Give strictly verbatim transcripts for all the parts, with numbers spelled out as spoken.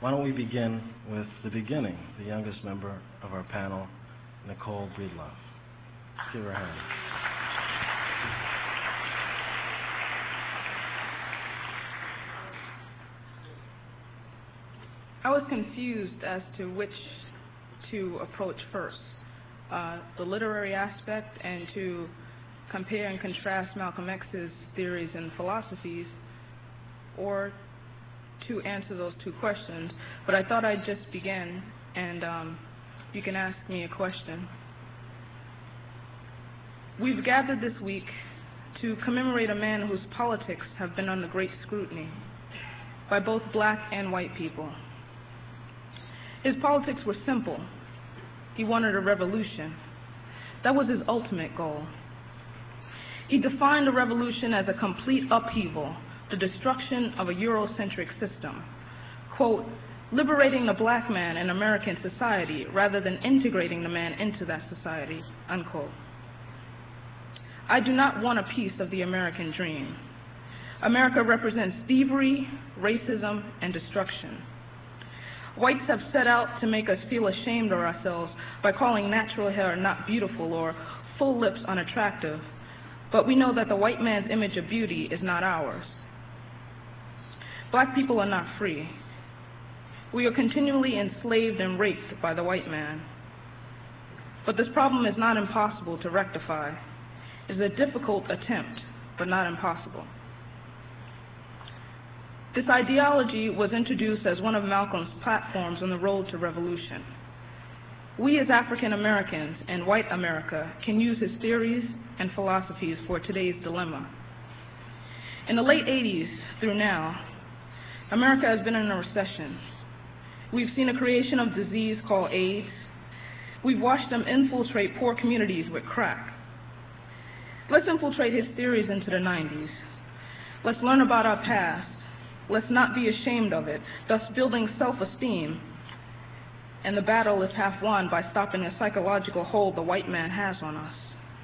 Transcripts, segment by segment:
Why don't we begin with the beginning, the youngest member of our panel, Nicole Breedlove. Give her a hand. I was confused as to which to approach first, uh, the literary aspect and to compare and contrast Malcolm X's theories and philosophies, or to answer those two questions. But I thought I'd just begin, and um, you can ask me a question. We've gathered this week to commemorate a man whose politics have been under great scrutiny by both black and white people. His politics were simple. He wanted a revolution. That was his ultimate goal. He defined a revolution as a complete upheaval, the destruction of a Eurocentric system, quote, liberating the black man in American society rather than integrating the man into that society, unquote. I do not want a piece of the American dream. America represents thievery, racism, and destruction. Whites have set out to make us feel ashamed of ourselves by calling natural hair not beautiful or full lips unattractive, but we know that the white man's image of beauty is not ours. Black people are not free. We are continually enslaved and raped by the white man. But this problem is not impossible to rectify. It is a difficult attempt, but not impossible. This ideology was introduced as one of Malcolm's platforms on the road to revolution. We as African Americans and white America can use his theories and philosophies for today's dilemma. In the late eighties through now, America has been in a recession. We've seen a creation of disease called AIDS. We've watched them infiltrate poor communities with crack. Let's infiltrate his theories into the nineties. Let's learn about our past. Let's not be ashamed of it, thus building self-esteem. And the battle is half won by stopping the psychological hold the white man has on us.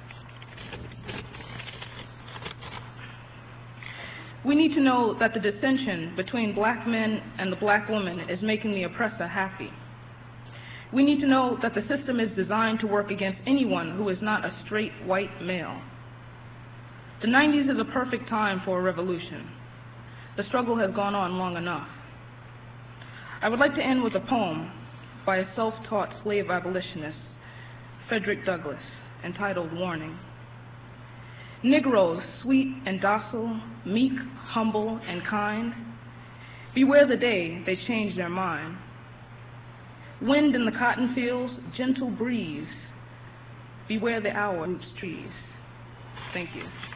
We need to know that the dissension between black men and the black woman is making the oppressor happy. We need to know that the system is designed to work against anyone who is not a straight white male. The nineties is a perfect time for a revolution. The struggle has gone on long enough. I would like to end with a poem by a self-taught slave abolitionist, Frederick Douglass, entitled Warning. Negroes, sweet and docile, meek, humble, and kind, beware the day they change their mind. Wind in the cotton fields, gentle breeze, beware the hour roots trees. Thank you.